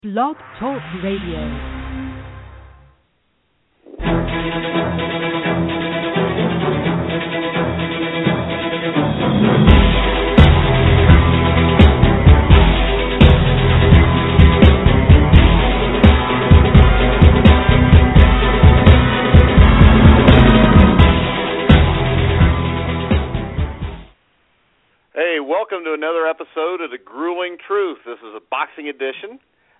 Blog Talk Radio. Welcome to another episode of The Grueling Truth. This is a boxing edition.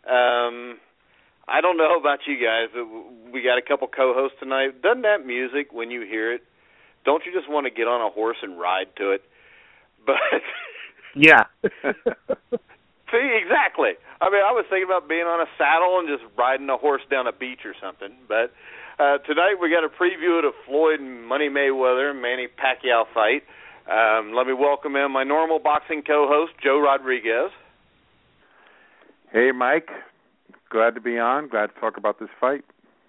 I don't know about you guys, but we got a couple co-hosts tonight. Doesn't that music, when you hear it, don't you just want to get on a horse and ride to it? But yeah. See, exactly. I mean, I was thinking about being on a saddle and just riding a horse down a beach or something. But tonight we got a preview of the Floyd and Money Mayweather Manny Pacquiao fight. Let me welcome in my normal boxing co-host, Joe Rodriguez. Hey, Mike. Glad to be on. Glad to talk about this fight.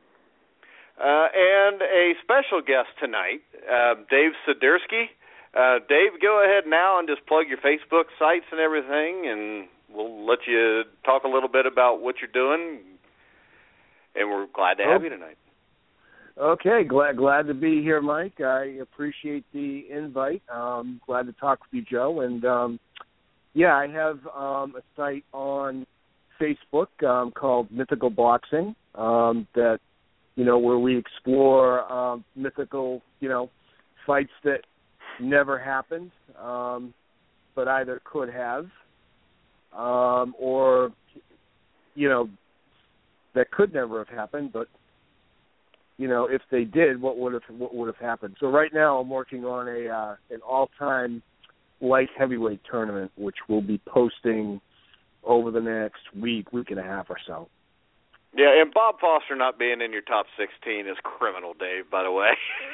And a special guest tonight, Dave Sidersky. Dave, go ahead now and just plug your Facebook sites and everything, and we'll let you talk a little bit about what you're doing, and we're glad to have you tonight. Okay, glad to be here, Mike. I appreciate the invite. Glad to talk with you, Joe. And, I have a site on Facebook called Mythical Boxing that, where we explore mythical, fights that never happened but either could have or, that could never have happened, but if they did, what would have happened? So right now, I'm working on an all-time light heavyweight tournament, which we'll be posting over the next week and a half or so. Yeah, and Bob Foster not being in your top 16 is criminal, Dave. By the way.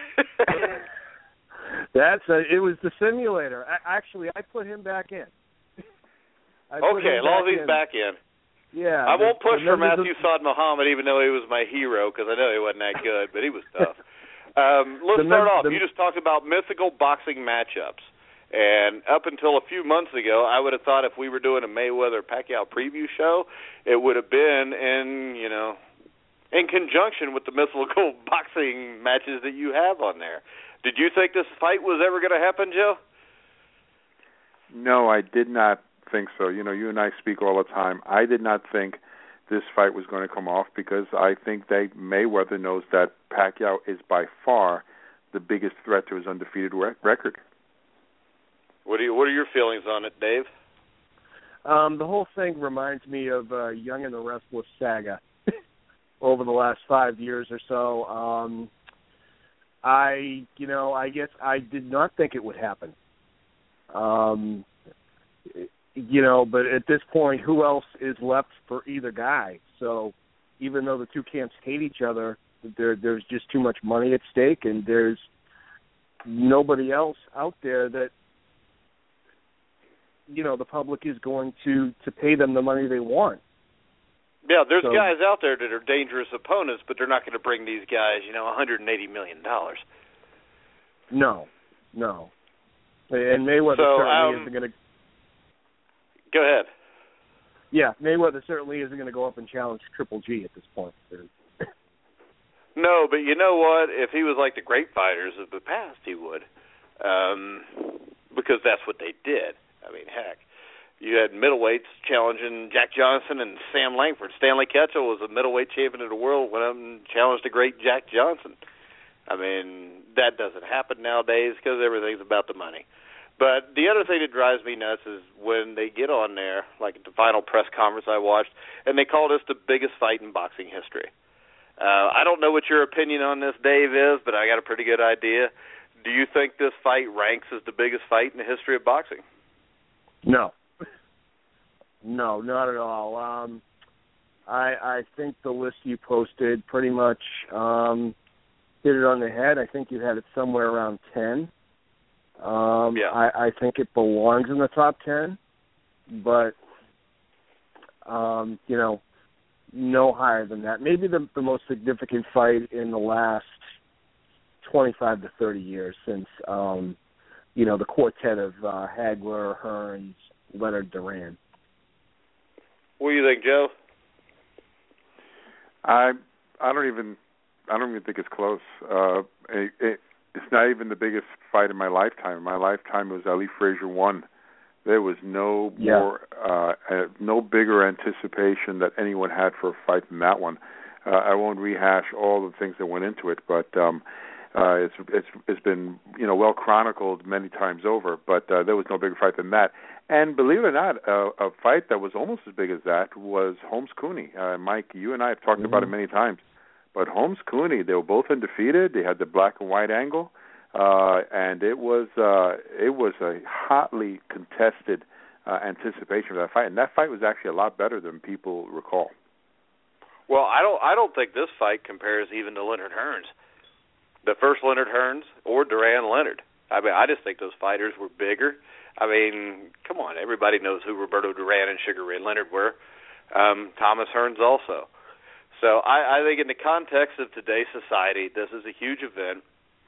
It was the simulator. Actually, I put him back in. Okay, as long as he's back in. Yeah, I won't push for Matthew Saad Muhammad, even though he was my hero, because I know he wasn't that good, but he was tough. Let's start off. You just talked about mythical boxing matchups, and up until a few months ago, I would have thought if we were doing a Mayweather-Pacquiao preview show, it would have been in conjunction with the mythical boxing matches that you have on there. Did you think this fight was ever going to happen, Joe? No, I did not think so. You and I speak all the time. I did not think this fight was going to come off because I think that Mayweather knows that Pacquiao is by far the biggest threat to his undefeated record. What are your feelings on it, Dave? The whole thing reminds me of Young and the Restless saga over the last 5 years or so. I guess I did not think it would happen. But at this point, who else is left for either guy? So even though the two camps hate each other, there's just too much money at stake, and there's nobody else out there that, the public is going to pay them the money they want. Yeah, there's guys out there that are dangerous opponents, but they're not going to bring these guys, $180 million. No. And Mayweather certainly isn't going to... Go ahead. Yeah, Mayweather certainly isn't going to go up and challenge Triple G at this point. No, but you know what? If he was like the great fighters of the past, he would. Because that's what they did. I mean, heck. You had middleweights challenging Jack Johnson and Sam Langford. Stanley Ketchel was a middleweight champion of the world, went up and challenged the great Jack Johnson. I mean, that doesn't happen nowadays because everything's about the money. But the other thing that drives me nuts is when they get on there, like at the final press conference I watched, and they call this the biggest fight in boxing history. I don't know what your opinion on this, Dave, is, but I got a pretty good idea. Do you think this fight ranks as the biggest fight in the history of boxing? No. No, not at all. I think the list you posted pretty much hit it on the head. I think you had it somewhere around 10. I think it belongs in the top 10, but, no higher than that. Maybe the most significant fight in the last 25 to 30 years since, the quartet of Hagler, Hearns, Leonard, Duran. What do you think, Joe? I don't even think it's close. It's not even the biggest fight in my lifetime. In my lifetime, it was Ali Frazier 1. There was no bigger anticipation that anyone had for a fight than that one. I won't rehash all the things that went into it, but it's been well chronicled many times over. But there was no bigger fight than that. And believe it or not, a fight that was almost as big as that was Holmes Cooney. Mike, you and I have talked about it many times. But Holmes Cooney, they were both undefeated. They had the black and white angle. And it was a hotly contested anticipation of that fight, and that fight was actually a lot better than people recall. Well, I don't think this fight compares even to Leonard Hearns, the first Leonard Hearns or Duran Leonard. I mean, I just think those fighters were bigger. I mean, come on, everybody knows who Roberto Duran and Sugar Ray Leonard were. Thomas Hearns also. So I think in the context of today's society, this is a huge event.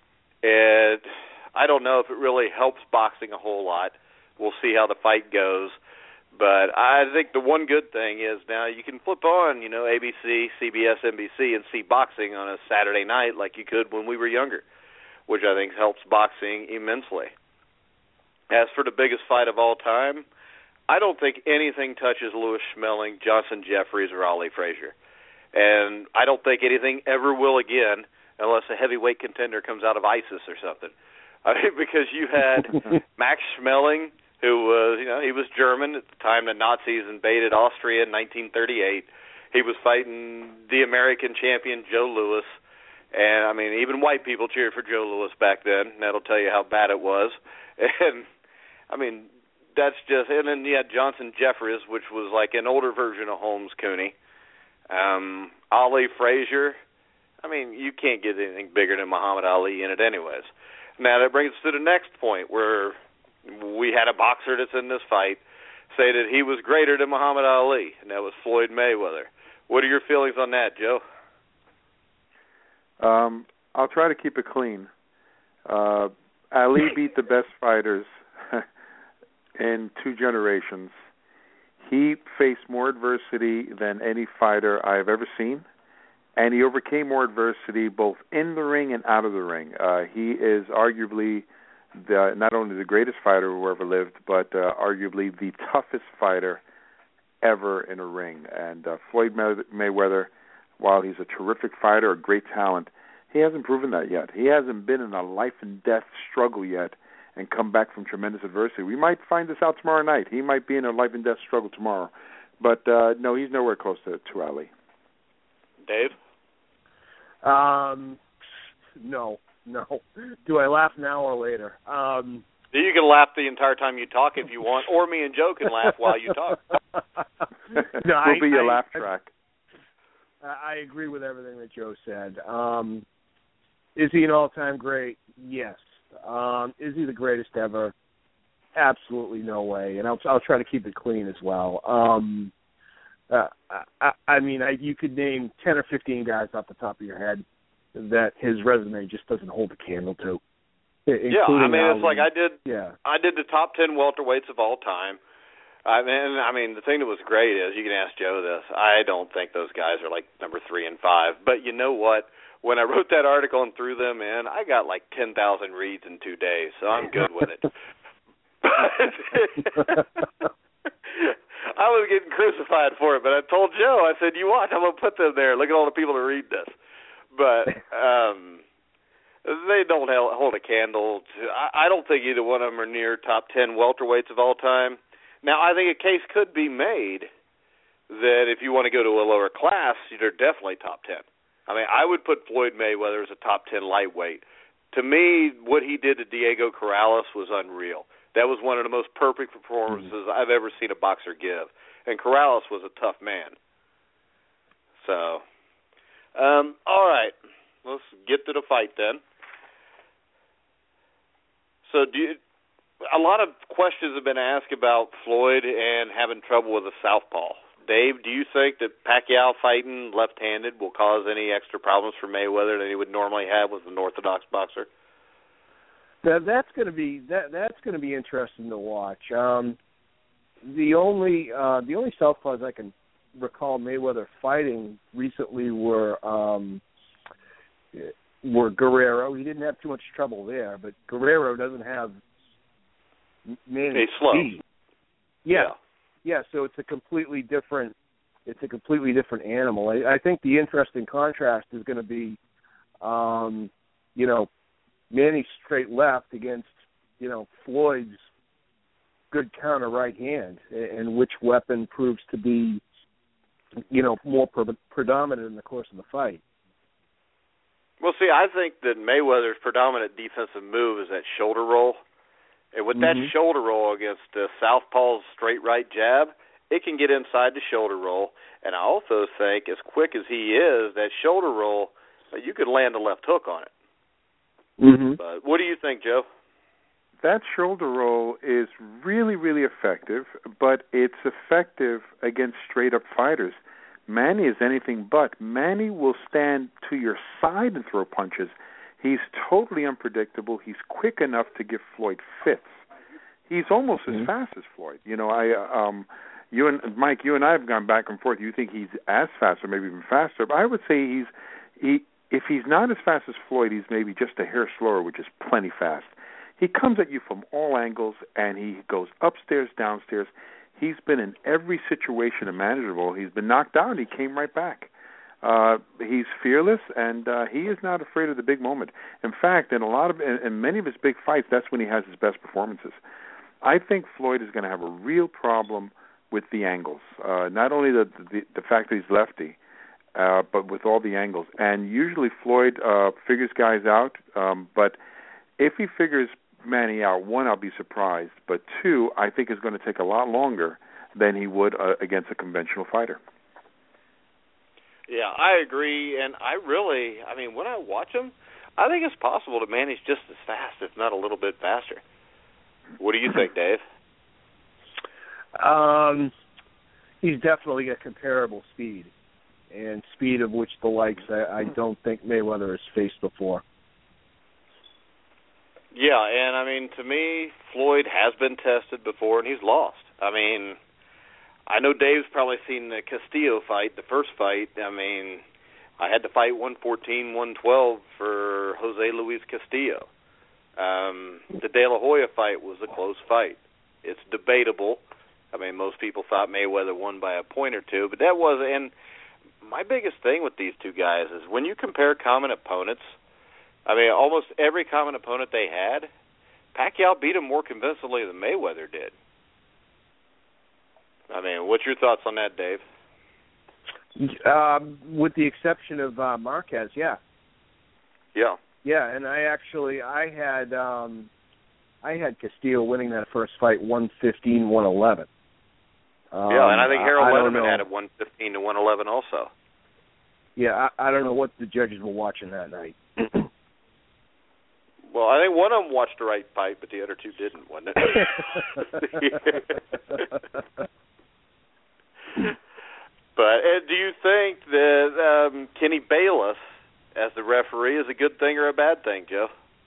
I don't know if it really helps boxing a whole lot. We'll see how the fight goes. But I think the one good thing is now you can flip on, ABC, CBS, NBC, and see boxing on a Saturday night like you could when we were younger, which I think helps boxing immensely. As for the biggest fight of all time, I don't think anything touches Louis Schmeling, Johnson Jeffries, or Ali Frazier. And I don't think anything ever will again unless a heavyweight contender comes out of ISIS or something. I mean, because you had Max Schmeling, who was, he was German at the time the Nazis invaded Austria in 1938. He was fighting the American champion Joe Louis. And, I mean, even white people cheered for Joe Louis back then. And that'll tell you how bad it was. And, I mean, that's just, and then you had Johnson Jeffries, which was like an older version of Holmes Cooney. Ali Frazier, I mean, you can't get anything bigger than Muhammad Ali in it anyways. Now, that brings us to the next point where we had a boxer that's in this fight say that he was greater than Muhammad Ali, and that was Floyd Mayweather. What are your feelings on that, Joe? I'll try to keep it clean. Ali beat the best fighters in 2 generations. He faced more adversity than any fighter I have ever seen. And he overcame more adversity both in the ring and out of the ring. He is arguably not only the greatest fighter who ever lived, but arguably the toughest fighter ever in a ring. And Floyd Mayweather, while he's a terrific fighter, a great talent, he hasn't proven that yet. He hasn't been in a life-and-death struggle yet and come back from tremendous adversity. We might find this out tomorrow night. He might be in a life-and-death struggle tomorrow. But, no, he's nowhere close to Ali. Dave? No. Do I laugh now or later? You can laugh the entire time you talk if you want, or me and Joe can laugh while you talk. We'll be your laugh track. I agree with everything that Joe said. Is he an all-time great? Yes. Is he the greatest ever? Absolutely no way. And I'll try to keep it clean as well. I mean, you could name 10 or 15 guys off the top of your head that his resume just doesn't hold a candle to. Yeah, I mean, it's like I did the top 10 welterweights of all time. I mean, the thing that was great is, you can ask Joe this, I don't think those guys are like number 3 and 5. But you know what? When I wrote that article and threw them in, I got like 10,000 reads in 2 days, so I'm good with it. I was getting crucified for it, but I told Joe, I said, you watch, I'm going to put them there. Look at all the people who read this. But they don't hold a candle to, I don't think either one of them are near top 10 welterweights of all time. Now, I think a case could be made that if you want to go to a lower class, they're definitely top 10. I mean, I would put Floyd Mayweather as a top 10 lightweight. To me, what he did to Diego Corrales was unreal. That was one of the most perfect performances I've ever seen a boxer give. And Corrales was a tough man. So, all right. Let's get to the fight then. So a lot of questions have been asked about Floyd and having trouble with a southpaw. Dave, do you think that Pacquiao fighting left-handed will cause any extra problems for Mayweather than he would normally have with an orthodox boxer? That's going to be interesting to watch. The only southpaws I can recall Mayweather fighting recently were Guerrero. He didn't have too much trouble there, but Guerrero doesn't have Manny's speed. Yeah. So it's a completely different animal. I think the interesting contrast is going to be, Manny's straight left against, Floyd's good counter right hand, and which weapon proves to be, more predominant in the course of the fight. Well, see, I think that Mayweather's predominant defensive move is that shoulder roll. And with that shoulder roll against Southpaw's straight right jab, it can get inside the shoulder roll. And I also think, as quick as he is, that shoulder roll, you could land a left hook on it. But what do you think, Joe? That shoulder roll is really, really effective, but it's effective against straight-up fighters. Manny is anything but. Manny will stand to your side and throw punches. He's totally unpredictable. He's quick enough to give Floyd fits. He's almost as fast as Floyd. You and Mike, you and I have gone back and forth. You think he's as fast or maybe even faster, but I would say if he's not as fast as Floyd, he's maybe just a hair slower, which is plenty fast. He comes at you from all angles, and he goes upstairs, downstairs. He's been in every situation imaginable. He's been knocked out, and he came right back. He's fearless, and he is not afraid of the big moment. In fact, in many of his big fights, that's when he has his best performances. I think Floyd is going to have a real problem with the angles. Not only the fact that he's lefty, but with all the angles. And usually Floyd figures guys out, but if he figures Manny out, one, I'll be surprised, but two, I think it's going to take a lot longer than he would against a conventional fighter. Yeah, I agree, and when I watch him, I think it's possible that Manny's just as fast, if not a little bit faster. What do you think, Dave? He's definitely got comparable speed, and speed of which the likes I don't think Mayweather has faced before. Yeah, and to me, Floyd has been tested before, and he's lost. I know Dave's probably seen the Castillo fight, the first fight. I had to fight 114, 112 for Jose Luis Castillo. The De La Hoya fight was a close fight. It's debatable. Most people thought Mayweather won by a point or two, but that was. And my biggest thing with these two guys is when you compare common opponents, almost every common opponent they had, Pacquiao beat him more convincingly than Mayweather did. What's your thoughts on that, Dave? With the exception of Marquez, yeah. Yeah. Yeah, and I had Castillo winning that first fight 115-111. Yeah, and I think Harold Letterman had it 115 to 111 also. Yeah, I don't know what the judges were watching that night. Well, I think one of them watched the right fight, but the other two didn't, wasn't it? But do you think that Kenny Bayless, as the referee, is a good thing or a bad thing, Joe?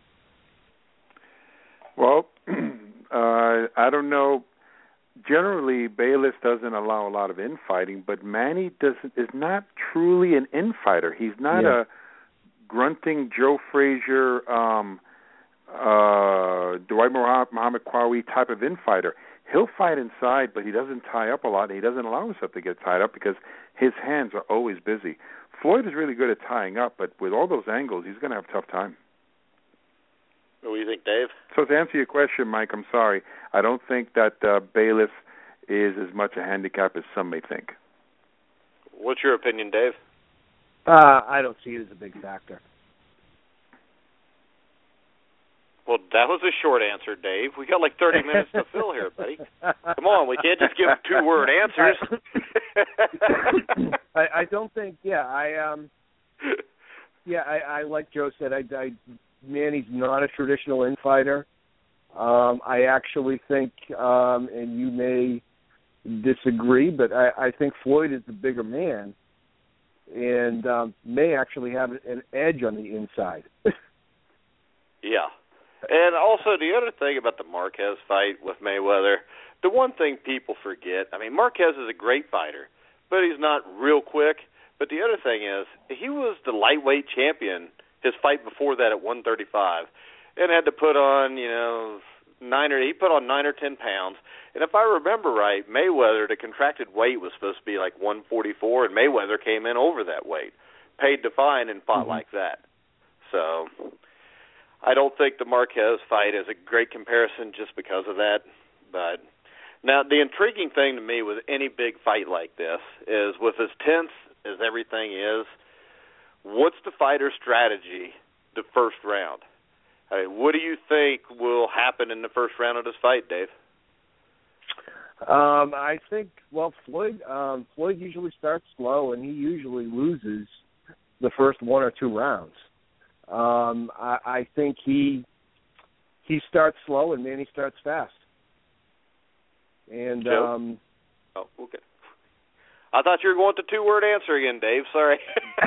Well, I don't know. Generally, Bayless doesn't allow a lot of infighting, but Manny is not truly an infighter. He's not a grunting Joe Frazier, Dwight Muhammad Qawi type of infighter. He'll fight inside, but he doesn't tie up a lot, and he doesn't allow himself to get tied up because his hands are always busy. Floyd is really good at tying up, but with all those angles, he's going to have a tough time. What do you think, Dave? So to answer your question, Mike, I'm sorry. I don't think that Bayless is as much a handicap as some may think. What's your opinion, Dave? I don't see it as a big factor. Well, that was a short answer, Dave. We got like 30 minutes to fill here, buddy. Come on, we can't just give 2-word answers. I don't think. I like Joe said. Manny's not a traditional infighter. I actually think, and you may disagree, but I think Floyd is the bigger man, and may actually have an edge on the inside. Yeah. And also, the other thing about the Marquez fight with Mayweather, the one thing people forget, Marquez is a great fighter, but he's not real quick. But the other thing is, he was the lightweight champion his fight before that at 135, and had to put on, he put on 9 or 10 pounds. And if I remember right, Mayweather, the contracted weight was supposed to be like 144, and Mayweather came in over that weight, paid to fight, and fought like that. So I don't think the Marquez fight is a great comparison just because of that. But now the intriguing thing to me with any big fight like this is, with as tense as everything is, what's the fighter's strategy the first round? I mean, what do you think will happen in the first round of this fight, Dave? I think, Floyd usually starts slow, and he usually loses the first 1 or 2 rounds. I think he starts slow, and Manny starts fast. And okay. I thought you were going with the 2-word answer again, Dave. Sorry.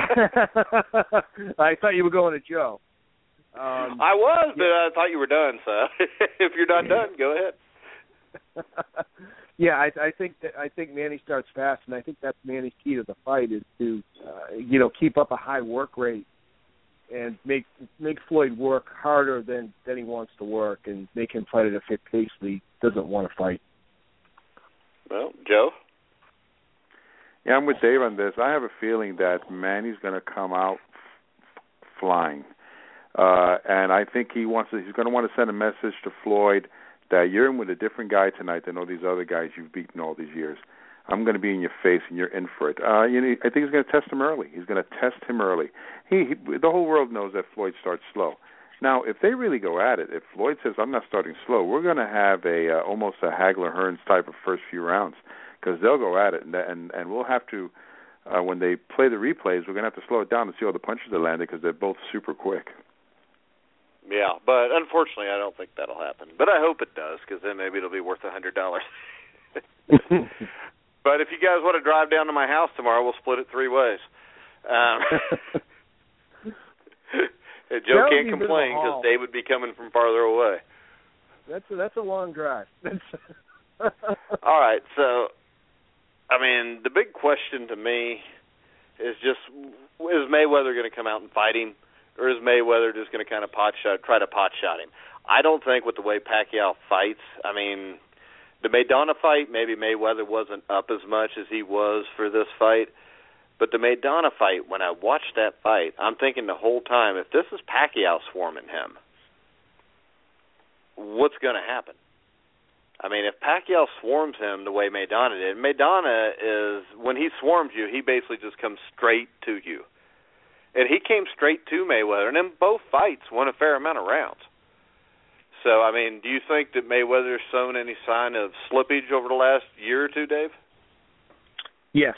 I thought you were going to Joe. I was, but I thought you were done. So if you're not done, go ahead. Yeah, I think Manny starts fast, and I think that's Manny's key to the fight, is to keep up a high work rate and make Floyd work harder than he wants to work, and make him fight at a fit pace that he doesn't want to fight. Well, Joe? Yeah, I'm with Dave on this. I have a feeling that Manny's going to come out flying. And I think he's going to want to send a message to Floyd that you're in with a different guy tonight than all these other guys you've beaten all these years. I'm going to be in your face, and you're in for it. I think he's going to test him early. He's going to test him early. The whole world knows that Floyd starts slow. Now, if they really go at it, if Floyd says, I'm not starting slow, we're going to have almost a Hagler-Hearns type of first few rounds, because they'll go at it, and we'll have to, when they play the replays, we're going to have to slow it down to see all the punches that landed, because they're both super quick. Yeah, but unfortunately, I don't think that'll happen. But I hope it does, because then maybe it'll be worth $100. But if you guys want to drive down to my house tomorrow, we'll split it 3 ways. Joe can't complain because Dave would be coming from farther away. That's a long drive. All right, so, I mean, the big question to me is just, is Mayweather going to come out and fight him, or is Mayweather just going to kind of try to pot shot him? I don't think with the way Pacquiao fights, I mean, the Maidana fight, maybe Mayweather wasn't up as much as he was for this fight. But the Maidana fight, when I watched that fight, I'm thinking the whole time, if this is Pacquiao swarming him, what's going to happen? I mean, if Pacquiao swarms him the way Maidana did, Maidana is, when he swarms you, he basically just comes straight to you. And he came straight to Mayweather, and in both fights won a fair amount of rounds. So, I mean, do you think that Mayweather's shown any sign of slippage over the last year or two, Dave? Yes.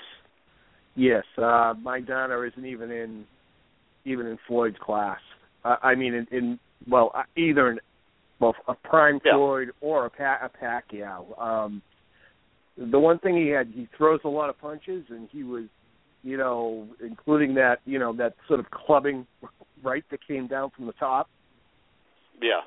Maidana isn't even in Floyd's class. I mean, either a prime Floyd or a Pacquiao. The one thing he throws a lot of punches, and he was, including that, that sort of clubbing right that came down from the top. Yeah.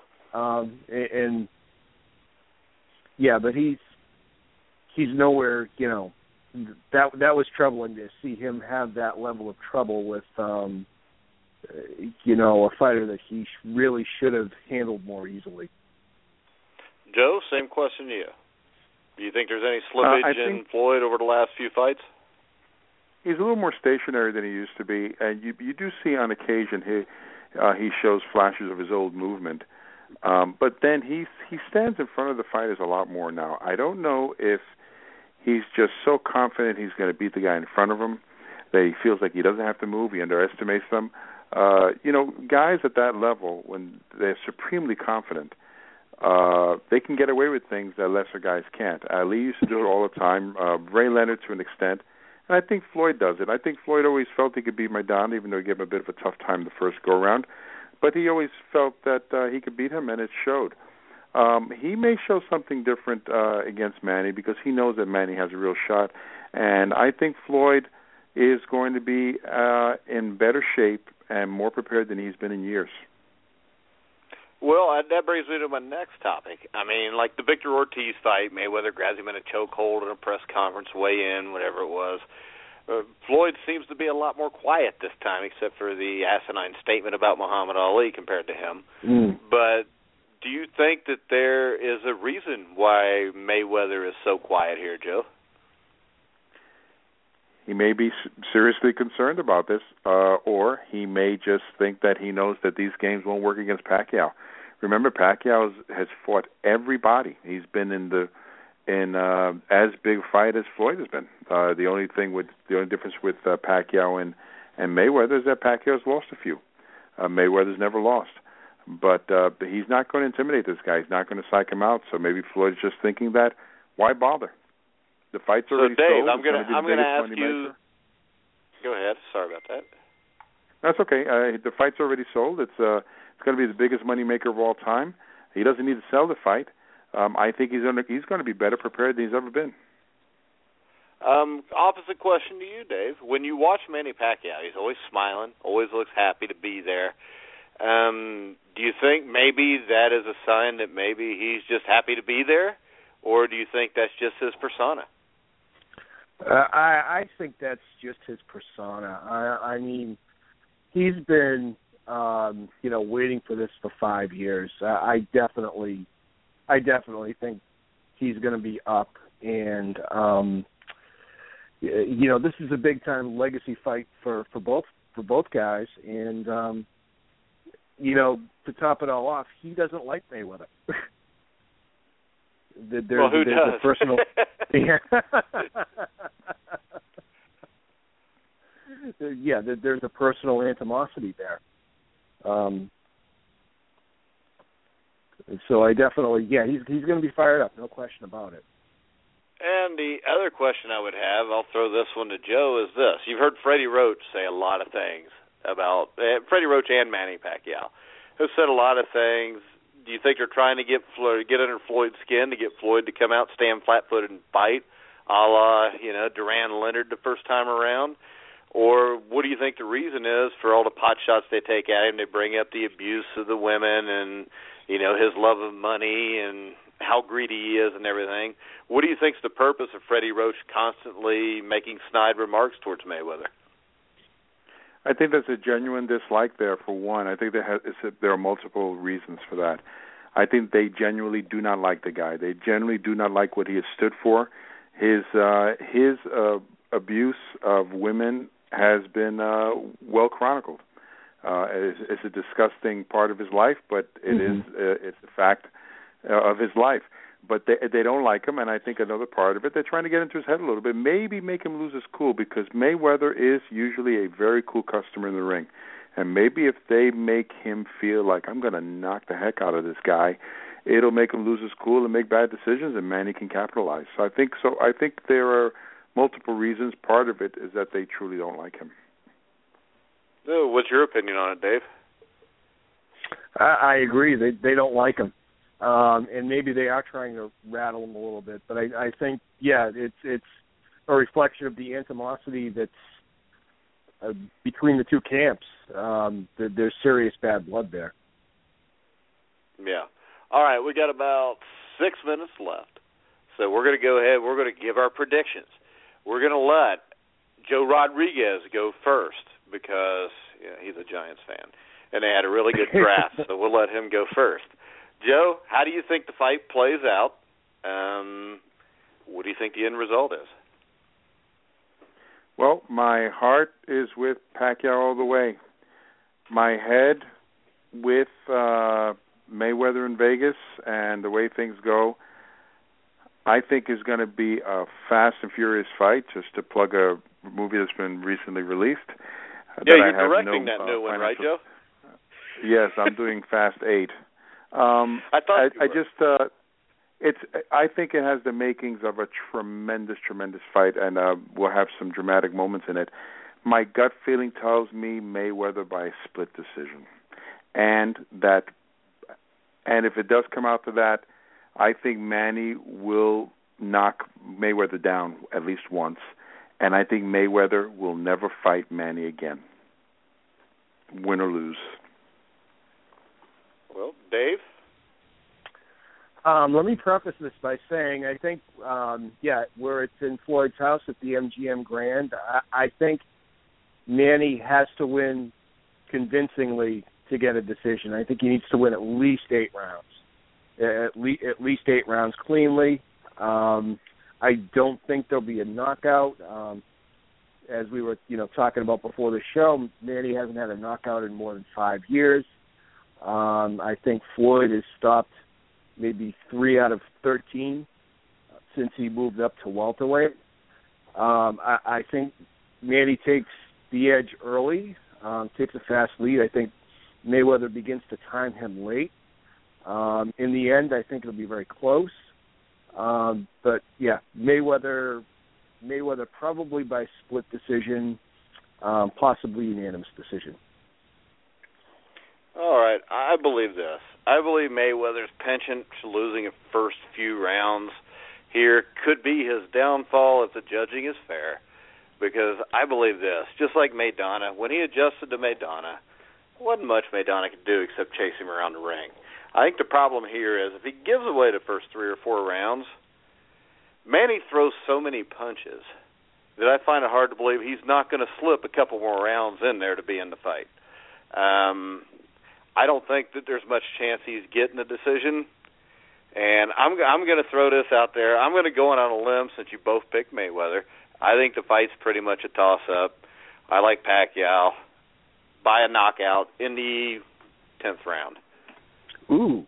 But he's nowhere, that was troubling to see him have that level of trouble with, a fighter that he really should have handled more easily. Joe, same question to you. Do you think there's any slippage in Floyd over the last few fights? He's a little more stationary than he used to be, and you do see on occasion he shows flashes of his old movement. But then he stands in front of the fighters a lot more now. I don't know if he's just so confident he's going to beat the guy in front of him that he feels like he doesn't have to move. He underestimates them. Guys at that level, when they're supremely confident, they can get away with things that lesser guys can't. Ali used to do it all the time. Ray Leonard to an extent. And I think Floyd does it. I think Floyd always felt he could beat Maidana, even though he gave him a bit of a tough time the first go-around. But he always felt that he could beat him, and it showed. He may show something different against Manny because he knows that Manny has a real shot. And I think Floyd is going to be in better shape and more prepared than he's been in years. Well, that brings me to my next topic. I mean, like the Victor Ortiz fight, Mayweather grabs him in a chokehold in a press conference, weigh in, whatever it was. Floyd seems to be a lot more quiet this time, except for the asinine statement about Muhammad Ali compared to him. But do you think that there is a reason why Mayweather is so quiet here, Joe? He may be seriously concerned about this, or he may just think that he knows that these games won't work against Pacquiao. Remember, Pacquiao has fought everybody. He's been in as big a fight as Floyd has been. The only difference with Pacquiao and Mayweather is that Pacquiao's lost a few. Mayweather's never lost, but he's not going to intimidate this guy. He's not going to psych him out. So maybe Floyd's just thinking that why bother? The fight's already Dave, sold. I'm going to ask you. Go ahead. Sorry about that. That's okay. The fight's already sold. It's going to be the biggest moneymaker of all time. He doesn't need to sell the fight. I think he's going to be better prepared than he's ever been. Opposite question to you, Dave. When you watch Manny Pacquiao, he's always smiling, always looks happy to be there. Do you think maybe that is a sign that maybe he's just happy to be there, or do you think that's just his persona? I think that's just his persona. I mean, he's been, waiting for this for 5 years. I definitely think he's going to be up, and this is a big time legacy fight for both guys, and to top it all off, he doesn't like Mayweather. Who does? A personal, there's a personal animosity there. So I definitely, he's going to be fired up, no question about it. And the other question I would have, I'll throw this one to Joe, is this. You've heard Freddie Roach say a lot of things about, Freddie Roach and Manny Pacquiao have said a lot of things. Do you think they're trying to get under Floyd's skin to get Floyd to come out, stand flat-footed and fight, a la, Duran Leonard the first time around? Or what do you think the reason is for all the pot shots they take at him? They bring up the abuse of the women and, his love of money and how greedy he is and everything. What do you think is the purpose of Freddie Roach constantly making snide remarks towards Mayweather? I think there's a genuine dislike there, for one. I think there are multiple reasons for that. I think they genuinely do not like the guy. They genuinely do not like what he has stood for. His abuse of women has been well chronicled. It's a disgusting part of his life, but it's a fact of his life. But they don't like him, and I think another part of it, they're trying to get into his head a little bit, maybe make him lose his cool, because Mayweather is usually a very cool customer in the ring. And maybe if they make him feel like, I'm going to knock the heck out of this guy, it'll make him lose his cool and make bad decisions, and Manny can capitalize. So I think there are multiple reasons. Part of it is that they truly don't like him. What's your opinion on it, Dave? I agree. They don't like him. And maybe they are trying to rattle him a little bit. But I think, it's a reflection of the animosity that's between the two camps. There's serious bad blood there. Yeah. All right, we got about 6 minutes left. So we're going to go ahead. We're going to give our predictions. We're going to let Joe Rodriguez go first because he's a Giants fan. And they had a really good draft, so we'll let him go first. Joe, how do you think the fight plays out? What do you think the end result is? Well, my heart is with Pacquiao all the way. My head with Mayweather in Vegas, and the way things go, I think is going to be a fast and furious fight, just to plug a movie that's been recently released. Yeah, you're directing that new one, right, Joe? Yes, I'm doing Fast 8. I think it has the makings of a tremendous Fight, and we'll have some dramatic moments in it. My gut feeling tells me Mayweather by a split decision, and if it does come out to that, I think Manny will knock Mayweather down at least once, and I think Mayweather will never fight Manny again, win or lose. Well, Dave? Let me preface this by saying I think, where it's in Floyd's house at the MGM Grand, I think Manny has to win convincingly to get a decision. I think he needs to win at least 8 rounds, at least 8 rounds cleanly. I don't think there'll be a knockout. As we were, talking about before the show, Manny hasn't had a knockout in more than 5 years. I think Floyd has stopped maybe 3 out of 13 since he moved up to welterweight. I think Manny takes the edge early, takes a fast lead. I think Mayweather begins to time him late. In the end, I think it'll be very close. But yeah, Mayweather probably by split decision, possibly unanimous decision. All right, I believe this. I believe Mayweather's penchant to losing the first few rounds here could be his downfall if the judging is fair, because I believe this. Just like Maidana, when he adjusted to Maidana, wasn't much Maidana could do except chase him around the ring. I think the problem here is if he gives away the first 3 or 4 rounds, Manny throws so many punches that I find it hard to believe he's not going to slip a couple more rounds in there to be in the fight. I don't think that there's much chance he's getting a decision, and I'm going to throw this out there. I'm going to go on a limb since you both picked Mayweather. I think the fight's pretty much a toss-up. I like Pacquiao by a knockout in the 10th round. Ooh.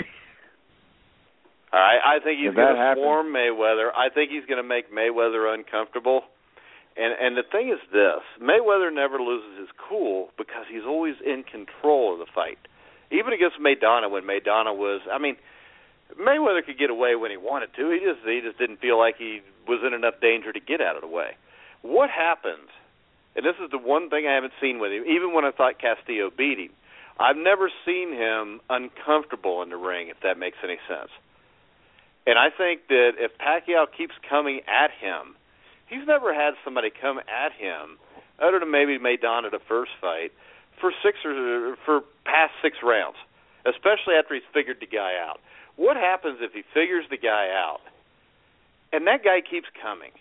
All right, I think he's going to swarm Mayweather. I think he's going to make Mayweather uncomfortable. And the thing is this, Mayweather never loses his cool because he's always in control of the fight. Even against Maidana when Maidana was, Mayweather could get away when he wanted to. He just didn't feel like he was in enough danger to get out of the way. What happens, and this is the one thing I haven't seen with him, even when I thought Castillo beat him, I've never seen him uncomfortable in the ring, if that makes any sense. And I think that if Pacquiao keeps coming at him, he's never had somebody come at him, other than maybe Maidana the first fight, for past 6 rounds, especially after he's figured the guy out. What happens if he figures the guy out, and that guy keeps coming?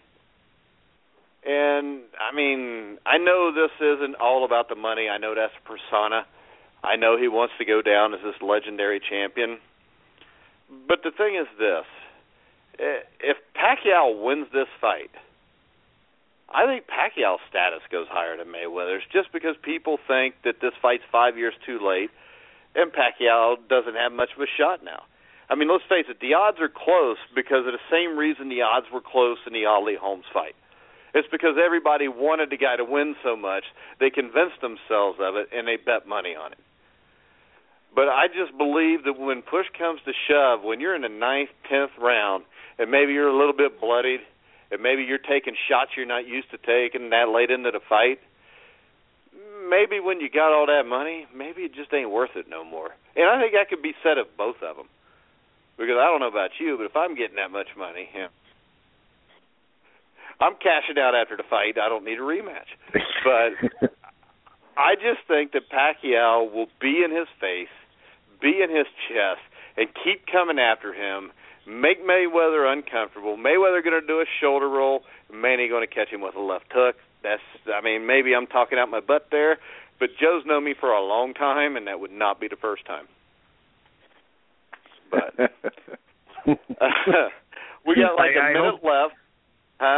And, I know this isn't all about the money. I know that's a persona. I know he wants to go down as this legendary champion. But the thing is this. If Pacquiao wins this fight, I think Pacquiao's status goes higher than Mayweather's just because people think that this fight's 5 years too late and Pacquiao doesn't have much of a shot now. Let's face it, the odds are close because of the same reason the odds were close in the Ali Holmes fight. It's because everybody wanted the guy to win so much, they convinced themselves of it, and they bet money on it. But I just believe that when push comes to shove, when you're in the 9th, 10th round, and maybe you're a little bit bloodied, and maybe you're taking shots you're not used to taking that late into the fight, maybe when you got all that money, maybe it just ain't worth it no more. And I think that could be said of both of them. Because I don't know about you, but if I'm getting that much money, I'm cashing out after the fight. I don't need a rematch. But I just think that Pacquiao will be in his face, be in his chest, and keep coming after him, make Mayweather uncomfortable. Mayweather going to do a shoulder roll, Manny going to catch him with a left hook. Maybe I'm talking out my butt there, but Joe's known me for a long time, and that would not be the first time. But we got like a minute left. Huh?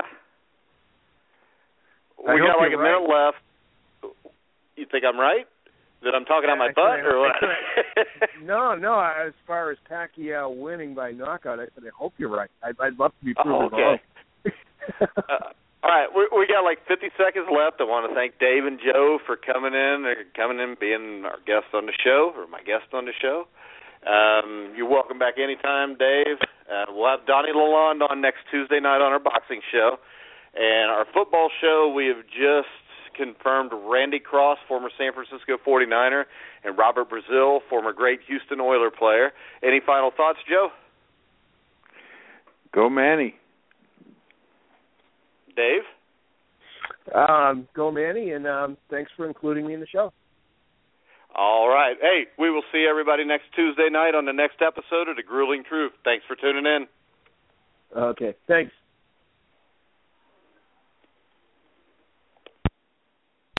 We got like a minute left. You think I'm right? That I'm talking out my butt, or what? No. As far as Pacquiao winning by knockout, I said I hope you're right. I'd love to be proven wrong. All right, we got like 50 seconds left. I want to thank Dave and Joe for coming in, being our guest on the show, or my guest on the show. You're welcome back anytime, Dave. We'll have Donnie Lalonde on next Tuesday night on our boxing show. And our football show, we have just confirmed Randy Cross, former San Francisco 49er, and Robert Brazil, former great Houston Oiler player. Any final thoughts, Joe? Go Manny. Dave? Go Manny, and thanks for including me in the show. All right. Hey, we will see everybody next Tuesday night on the next episode of The Grueling Truth. Thanks for tuning in. Okay, thanks.